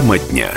Тема дня.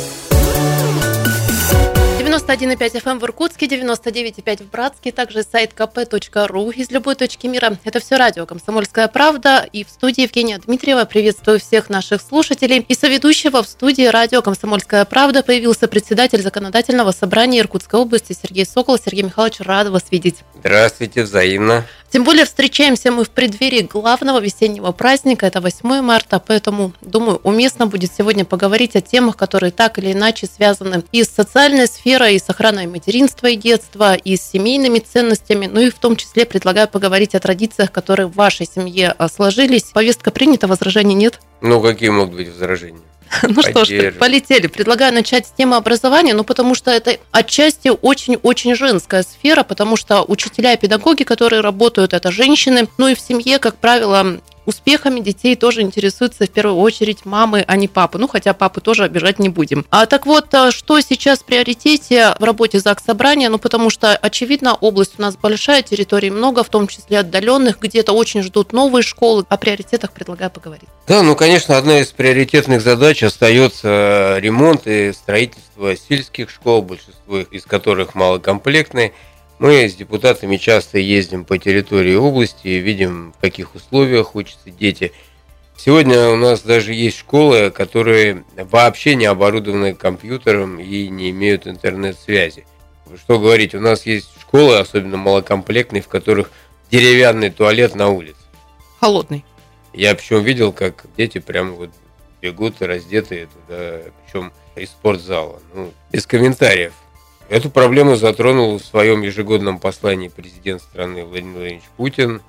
91,5 FM в Иркутске, 99,5 в Братске, также сайт kp.ru из любой точки мира. Это все радио «Комсомольская правда». И в студии Евгения Дмитриева. Приветствую всех наших слушателей. И соведущего в студии радио «Комсомольская правда» появился председатель Законодательного собрания Иркутской области Сергей Сокол. Сергей Михайлович, рад вас видеть. Здравствуйте, взаимно. Тем более встречаемся мы в преддверии главного весеннего праздника, это 8 марта, поэтому, думаю, уместно будет сегодня поговорить о темах, которые так или иначе связаны и с социальной сферой, и с охраной материнства и детства, и с семейными ценностями, ну и в том числе предлагаю поговорить о традициях, которые в вашей семье сложились. Повестка принята, возражений нет? Ну, какие могут быть возражения? Ну что ж, полетели. Предлагаю начать с темы образования, потому что это отчасти очень-очень женская сфера, потому что учителя и педагоги, которые работают, это женщины. Ну и в семье, как правило, успехами детей тоже интересуются в первую очередь мамы, а не папы. Ну, хотя папы тоже обижать не будем. Так вот, что сейчас в приоритете в работе Заксобрания? Потому что, очевидно, область у нас большая, территорий много, в том числе отдаленных, где-то очень ждут новые школы. О приоритетах предлагаю поговорить. Да, конечно, одна из приоритетных задач остается ремонт и строительство сельских школ, большинство из которых малокомплектные. Мы с депутатами часто ездим по территории области, видим, в каких условиях учатся дети. Сегодня у нас даже есть школы, которые вообще не оборудованы компьютером и не имеют интернет-связи. Что говорить, у нас есть школы, особенно малокомплектные, в которых деревянный туалет на улице. Холодный. Я причем видел, как дети прямо бегут раздетые туда, причем из спортзала. Без комментариев. Эту проблему затронул в своем ежегодном послании президент страны Владимир Владимирович Путин.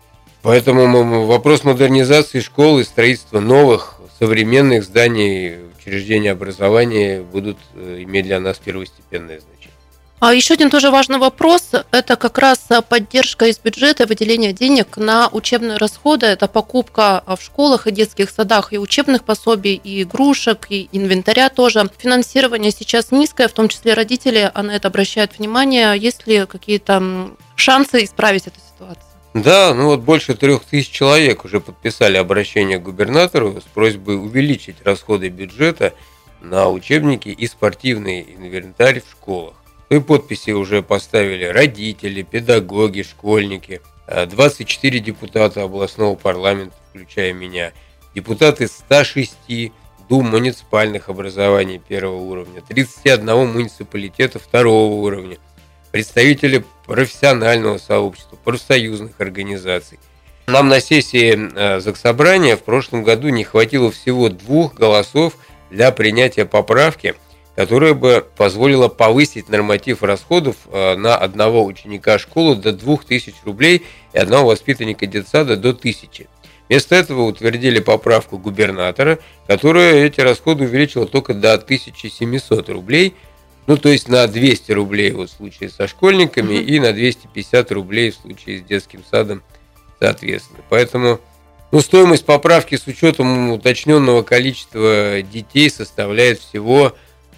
Поэтому вопрос модернизации школ и строительства новых, современных зданий, учреждений образования будут иметь для нас первостепенное значение. А еще один тоже важный вопрос – это как раз поддержка из бюджета, выделение денег на учебные расходы. Это покупка в школах и детских садах и учебных пособий, и игрушек, и инвентаря тоже. Финансирование сейчас низкое, в том числе родители на это обращают внимание. Есть ли какие-то шансы исправить эту ситуацию? Да, больше 3000 человек уже подписали обращение к губернатору с просьбой увеличить расходы бюджета на учебники и спортивный инвентарь в школах. И подписи уже поставили родители, педагоги, школьники, 24 депутата областного парламента, включая меня, депутаты 106 дум муниципальных образований первого уровня, 31 муниципалитета второго уровня, представители профессионального сообщества, профсоюзных организаций. Нам на сессии Заксобрания в прошлом году не хватило всего 2 голосов для принятия поправки, которая бы позволила повысить норматив расходов на одного ученика школы до 2000 рублей и одного воспитанника детсада до 1000. Вместо этого утвердили поправку губернатора, которая эти расходы увеличила только до 1700 рублей, то есть на 200 рублей в случае со школьниками и на 250 рублей в случае с детским садом соответственно. Поэтому стоимость поправки с учетом уточненного количества детей составляет всего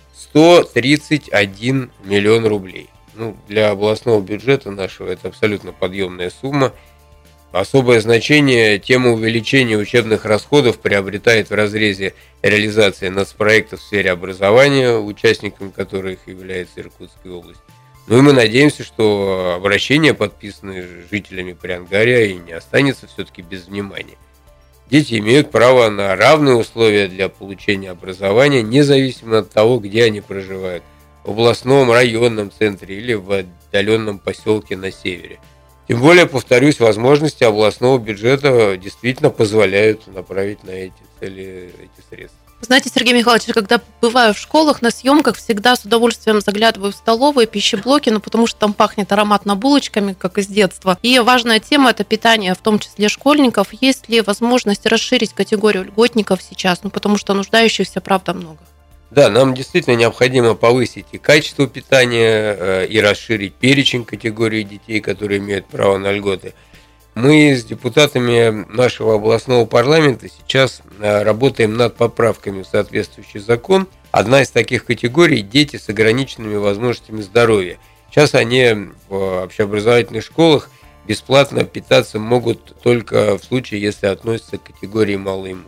131 миллион рублей. Для областного бюджета нашего это абсолютно подъемная сумма. Особое значение тема увеличения учебных расходов приобретает в разрезе реализации нацпроектов в сфере образования, участниками которых является Иркутская область. И мы надеемся, что обращение, подписанное жителями Приангария, и не останется все-таки без внимания. Дети имеют право на равные условия для получения образования, независимо от того, где они проживают, в областном районном центре или в отдаленном поселке на севере. Тем более, повторюсь, возможности областного бюджета действительно позволяют направить на эти цели эти средства. Знаете, Сергей Михайлович, когда бываю в школах, на съемках, всегда с удовольствием заглядываю в столовые, пищеблоки, потому что там пахнет ароматно булочками, как из детства. И важная тема – это питание, в том числе школьников. Есть ли возможность расширить категорию льготников сейчас? Потому что нуждающихся, правда, много. Да, нам действительно необходимо повысить и качество питания, и расширить перечень категорий детей, которые имеют право на льготы. Мы с депутатами нашего областного парламента сейчас работаем над поправками в соответствующий закон. Одна из таких категорий – дети с ограниченными возможностями здоровья. Сейчас они в общеобразовательных школах бесплатно питаться могут только в случае, если относятся к категории малоимущих.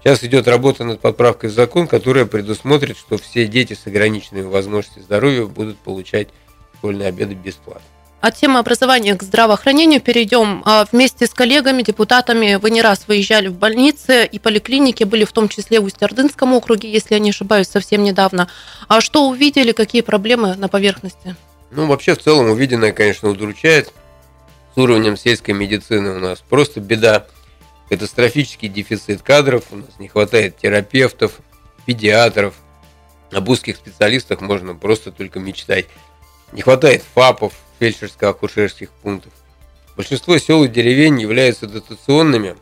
Сейчас идет работа над поправкой в закон, которая предусмотрит, что все дети с ограниченными возможностями здоровья будут получать школьные обеды бесплатно. От темы образования к здравоохранению перейдем. Вместе с коллегами, депутатами вы не раз выезжали в больницы и поликлиники, были в том числе в Усть-Ордынском округе, если я не ошибаюсь, совсем недавно. А что увидели, какие проблемы на поверхности? Вообще, в целом, увиденное, конечно, удручает. С уровнем сельской медицины у нас просто беда. Катастрофический дефицит кадров, у нас не хватает терапевтов, педиатров. Об узких специалистах можно просто только мечтать. Не хватает ФАПов, фельдшерско-акушерских пунктов. Большинство сел и деревень являются дотационными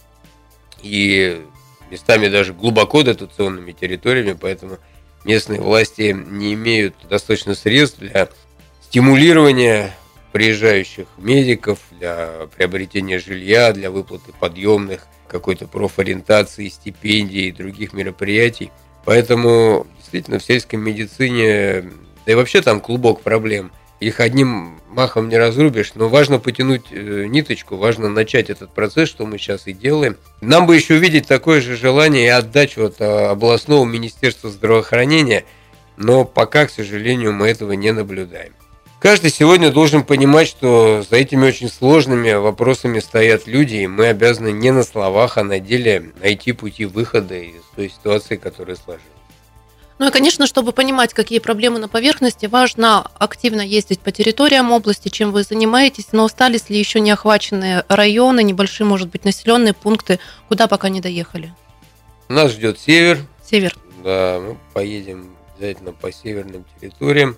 и местами даже глубоко дотационными территориями, поэтому местные власти не имеют достаточно средств для стимулирования приезжающих медиков, для приобретения жилья, для выплаты подъемных, какой-то профориентации, стипендий и других мероприятий. Поэтому действительно в сельской медицине, да и вообще там клубок проблем. Их одним махом не разрубишь, но важно потянуть ниточку, важно начать этот процесс, что мы сейчас и делаем. Нам бы еще увидеть такое же желание и отдачу от областного министерства здравоохранения, но пока, к сожалению, мы этого не наблюдаем. Каждый сегодня должен понимать, что за этими очень сложными вопросами стоят люди, и мы обязаны не на словах, а на деле найти пути выхода из той ситуации, которая сложилась. Ну и, конечно, чтобы понимать, какие проблемы на поверхности, важно активно ездить по территориям области, чем вы занимаетесь, но остались ли еще не охваченные районы, небольшие, может быть, населенные пункты, куда пока не доехали? Нас ждет север. Север. Да, мы поедем обязательно по северным территориям.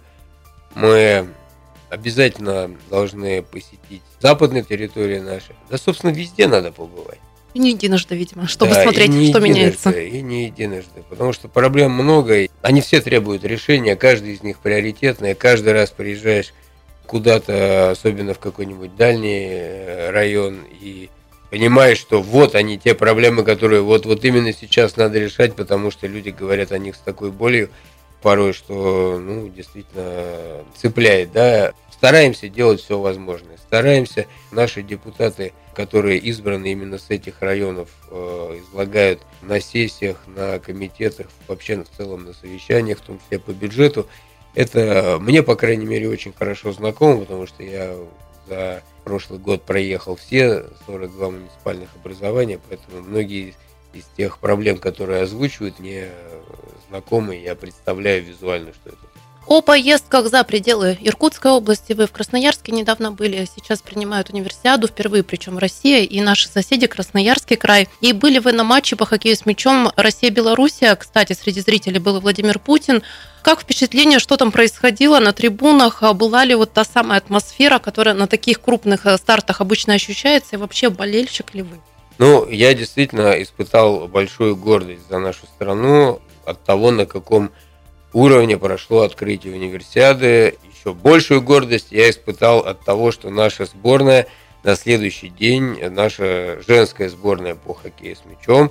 Мы обязательно должны посетить западные территории наши. Да, собственно, везде надо побывать. И не единожды, видимо, чтобы смотреть, что меняется. И не единожды, потому что проблем много, они все требуют решения, каждый из них приоритетный, каждый раз приезжаешь куда-то, особенно в какой-нибудь дальний район, и понимаешь, что вот они, те проблемы, которые вот именно сейчас надо решать, потому что люди говорят о них с такой болью порой, что, действительно цепляет, да. Стараемся делать все возможное, стараемся, наши депутаты, которые избраны именно с этих районов, излагают на сессиях, на комитетах, вообще в целом на совещаниях, в том числе по бюджету. Это мне, по крайней мере, очень хорошо знакомо, потому что я за прошлый год проехал все 42 муниципальных образования, поэтому многие из тех проблем, которые озвучивают, мне знакомы, я представляю визуально, что это. О поездках за пределы Иркутской области. Вы в Красноярске недавно были, сейчас принимают универсиаду, впервые, причем Россия и наши соседи, Красноярский край. И были вы на матче по хоккею с мячом Россия-Белоруссия. Кстати, среди зрителей был и Владимир Путин. Как впечатление, что там происходило на трибунах? Была ли вот та самая атмосфера, которая на таких крупных стартах обычно ощущается? И вообще, болельщик ли вы? Я действительно испытал большую гордость за нашу страну от того, на каком уровне прошло открытие универсиады. Еще большую гордость я испытал от того, что наша сборная на следующий день, наша женская сборная по хоккею с мячом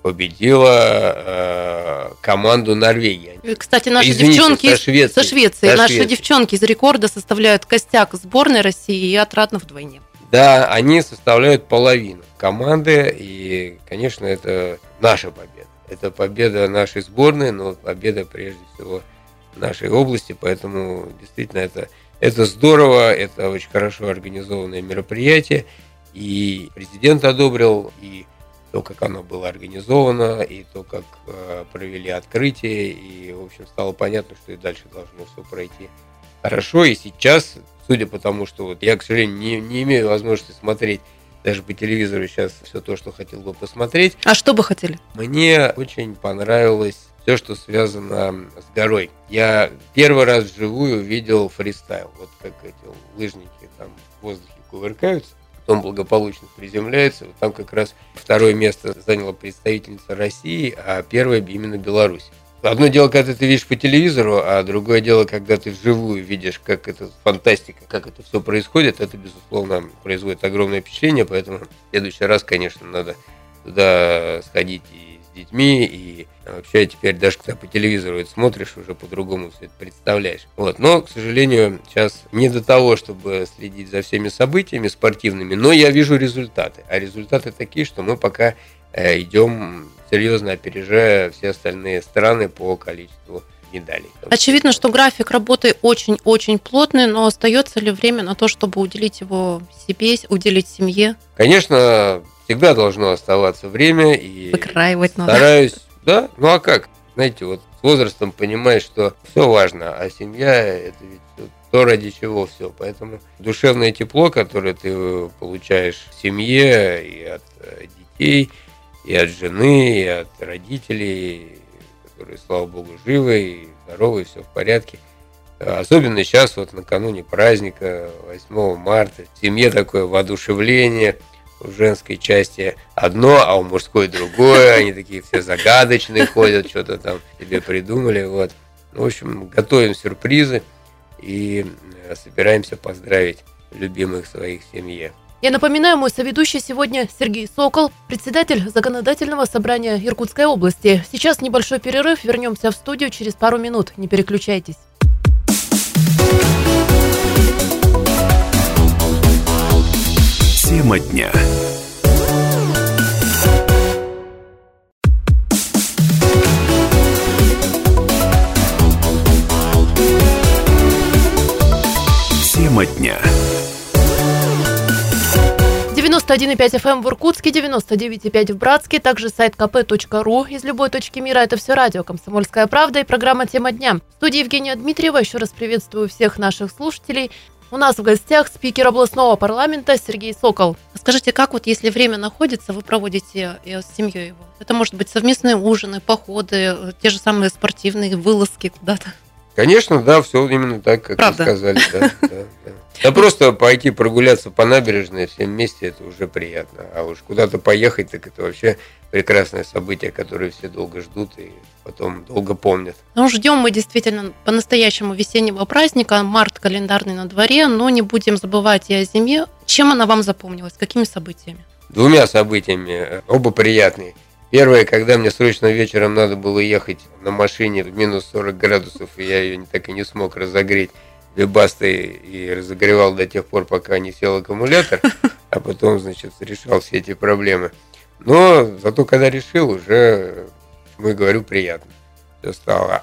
победила команду Норвегии. Кстати, наши девчонки со Швеции. Наши девчонки из рекорда составляют костяк сборной России и отрадно вдвойне. Да, они составляют половину команды, и, конечно, это наша победа. Это победа нашей сборной, но победа прежде всего нашей области, поэтому действительно это здорово, это очень хорошо организованное мероприятие, и президент одобрил и то, как оно было организовано, и то, как провели открытие, и, в общем, стало понятно, что и дальше должно все пройти хорошо, и сейчас, судя по тому, что я, к сожалению, не имею возможности смотреть даже по телевизору сейчас все то, что хотел бы посмотреть. А что бы хотели? Мне очень понравилось все, что связано с горой. Я первый раз вживую видел фристайл. Вот как эти лыжники там в воздухе кувыркаются, потом благополучно приземляются. Вот там как раз второе место заняла представительница России, а первое именно Беларусь. Одно дело, когда ты видишь по телевизору, а другое дело, когда ты вживую видишь, как это фантастика, как это все происходит, это, безусловно, производит огромное впечатление, поэтому в следующий раз, конечно, надо туда сходить и с детьми, и вообще теперь даже когда по телевизору это смотришь, уже по-другому все это представляешь. Но, к сожалению, сейчас не до того, чтобы следить за всеми событиями спортивными, но я вижу результаты, а результаты такие, что мы пока идем серьезно опережая все остальные страны по количеству медалей. Очевидно, что график работы очень-очень плотный, но остается ли время на то, чтобы уделить его себе, уделить семье? Конечно, всегда должно оставаться время, и выкраивать надо. Стараюсь, да, ну а как? Знаете, вот с возрастом понимаешь, что все важно, а семья – это ведь то, ради чего все. Поэтому душевное тепло, которое ты получаешь в семье и от детей, и от жены, и от родителей, которые, слава богу, живы и здоровы, и все в порядке. Особенно сейчас, вот накануне праздника, 8 марта, в семье такое воодушевление. В женской части одно, а у мужской другое. Они такие все загадочные ходят, что-то там себе придумали. Вот. В общем, готовим сюрпризы и собираемся поздравить любимых своих в семье. Я напоминаю, мой соведущий сегодня Сергей Сокол, председатель Законодательного собрания Иркутской области. Сейчас небольшой перерыв, вернемся в студию через пару минут. Не переключайтесь. Тема дня. Тема дня. 91,5 FM в Иркутске, 99,5 в Братске, также сайт kp.ru из любой точки мира. Это все радио «Комсомольская правда» и программа «Тема дня». В студии Евгения Дмитриева. Еще раз приветствую всех наших слушателей. У нас в гостях спикер областного парламента Сергей Сокол. Скажите, как вот если время находится, вы проводите с семьей его? Это может быть совместные ужины, походы, те же самые спортивные вылазки куда-то? Конечно, да, все именно так, как правда? Вы сказали. Да, просто пойти прогуляться по набережной всем вместе, это уже приятно. А уж куда-то поехать, так это вообще прекрасное событие, которое все долго ждут и потом долго помнят. Ну, ждем мы действительно по-настоящему весеннего праздника. Март календарный на дворе, но не будем забывать и о зиме. Чем она вам запомнилась? Какими событиями? 2 событиями, оба приятные. Первое, когда мне срочно вечером надо было ехать на машине в минус 40 градусов, и я ее так и не смог разогреть вебастой и разогревал до тех пор, пока не сел аккумулятор, а потом, значит, решал все эти проблемы. Но зато, когда решил, уже, я говорю, приятно все стало.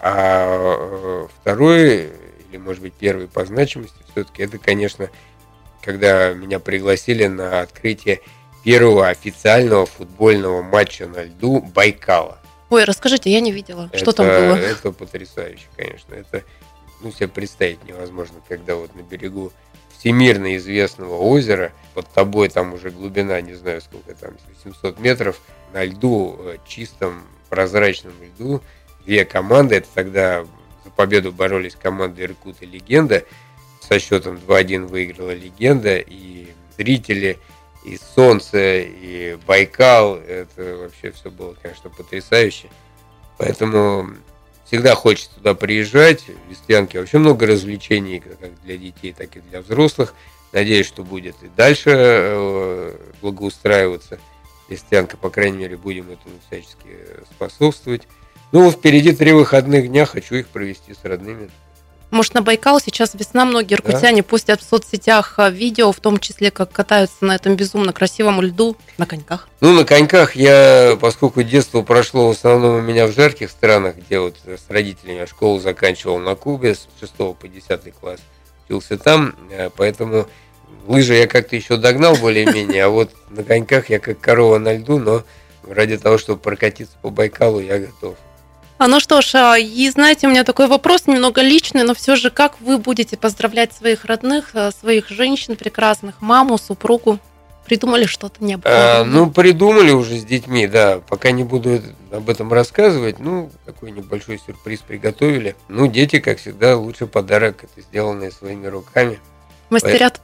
А второй, или, может быть, первый по значимости, все-таки это, конечно, когда меня пригласили на открытие первого официального футбольного матча на льду Байкала. Ой, расскажите, я не видела, что там было. Это потрясающе, конечно. Это себе представить невозможно, когда вот на берегу всемирно известного озера, под тобой там уже глубина, не знаю сколько там, 700 метров, на льду, чистом, прозрачном льду, 2 команды, это тогда за победу боролись команды «Иркут» и «Легенда», со счетом 2-1 выиграла «Легенда», и зрители, и солнце, и Байкал, это вообще все было, конечно, потрясающе. Поэтому всегда хочется туда приезжать. В Листвянке вообще много развлечений, как для детей, так и для взрослых. Надеюсь, что будет и дальше благоустраиваться Листвянка, по крайней мере, будем этому всячески способствовать. Ну, впереди 3 выходных дня, хочу их провести с родными. Может, на Байкал сейчас весна, многие иркутяне постят в соцсетях видео, в том числе, как катаются на этом безумно красивом льду на коньках. Ну, на коньках я, поскольку детство прошло в основном у меня в жарких странах, где вот с родителями я школу заканчивал на Кубе с 6 по 10 класс, учился там, поэтому лыжи я как-то еще догнал более-менее, а вот на коньках я как корова на льду, но ради того, чтобы прокатиться по Байкалу, я готов. Ну что ж, и знаете, у меня такой вопрос немного личный, но все же, как вы будете поздравлять своих родных, своих женщин прекрасных, маму, супругу? Придумали что-то необходимое? Ну, придумали уже с детьми, да. Пока не буду об этом рассказывать. Ну, такой небольшой сюрприз приготовили. Ну, дети, как всегда, лучший подарок – это сделанное своими руками. Мастерят.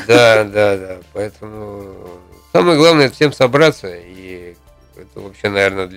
Да. Поэтому самое главное – всем собраться. И это вообще, наверное,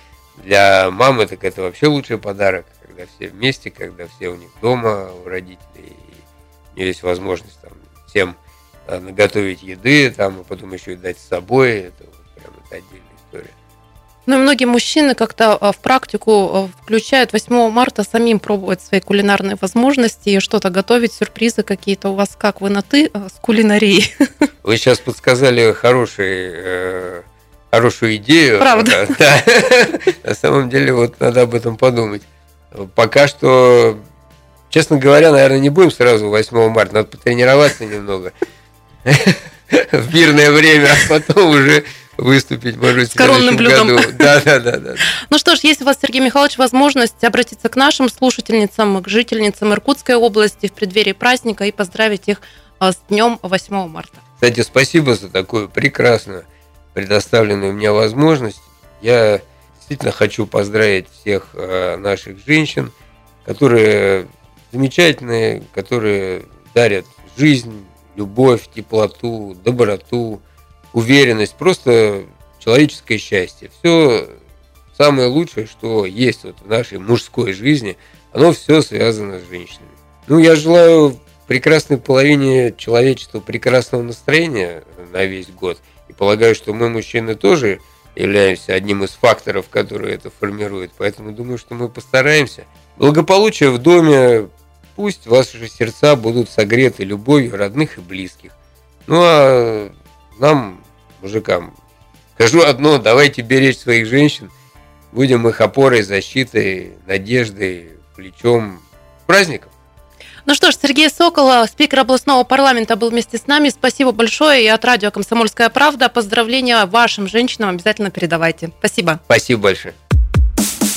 для мамы так это вообще лучший подарок, когда все вместе, когда все у них дома, у родителей, и у нее есть возможность там всем наготовить еды, там, а потом еще и дать с собой, это вот прям это отдельная история. Ну и многие мужчины как-то в практику включают 8 марта самим пробовать свои кулинарные возможности и что-то готовить, сюрпризы какие-то. У вас как, вы на «ты» с кулинарией? Вы сейчас подсказали хороший хорошую идею. Правда. Да. На самом деле, вот надо об этом подумать. Пока что, честно говоря, наверное, не будем сразу 8 марта. Надо потренироваться немного в мирное время, а потом уже выступить, может быть, в коронным блюдом. году. Да. Ну что ж, есть у вас, Сергей Михайлович, возможность обратиться к нашим слушательницам, к жительницам Иркутской области в преддверии праздника и поздравить их с днем 8 марта. Кстати, спасибо за такую прекрасную предоставленную мне возможность. Я действительно хочу поздравить всех наших женщин, которые замечательные, которые дарят жизнь, любовь, теплоту, доброту, уверенность, просто человеческое счастье. Все самое лучшее, что есть вот в нашей мужской жизни, оно все связано с женщинами. Ну, я желаю прекрасной половине человечества прекрасного настроения на весь год. И полагаю, что мы, мужчины, тоже являемся одним из факторов, которые это формируют. Поэтому думаю, что мы постараемся. Благополучие в доме, пусть ваши сердца будут согреты любовью родных и близких. Ну, а нам, мужикам, скажу одно: давайте беречь своих женщин, будем их опорой, защитой, надеждой, плечом. С праздником! Ну что ж, Сергей Сокол, спикер областного парламента, был вместе с нами. Спасибо большое. И от радио «Комсомольская правда» поздравления вашим женщинам обязательно передавайте. Спасибо. Спасибо большое.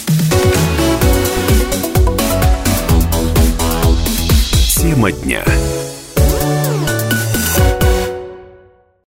Тема дня.